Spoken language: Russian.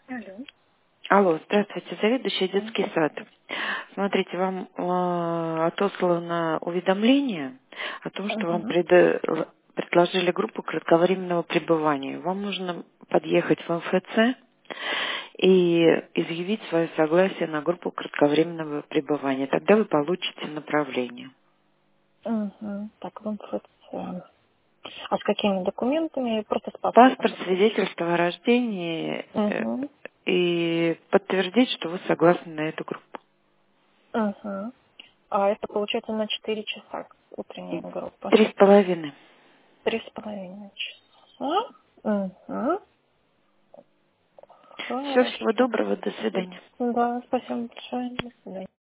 Алло. Алло, здравствуйте, заведующий Да. детский сад. Смотрите, вам отослано уведомление о том, что вам Ага. предложили группу кратковременного пребывания. Вам нужно подъехать в МФЦ и изъявить свое согласие на группу кратковременного пребывания. Тогда вы получите направление. Угу. Так, в МФЦ. А с какими документами? Просто с паспортом Паспорт, подходишь. свидетельство о рождении Угу. и подтвердить, что вы согласны на эту группу. Угу. А это получается на 4 часа утренняя группа. 3,5. 3,5 часа. Угу. Все, всего Хорошо. доброго, до свидания. Да, спасибо большое. До свидания.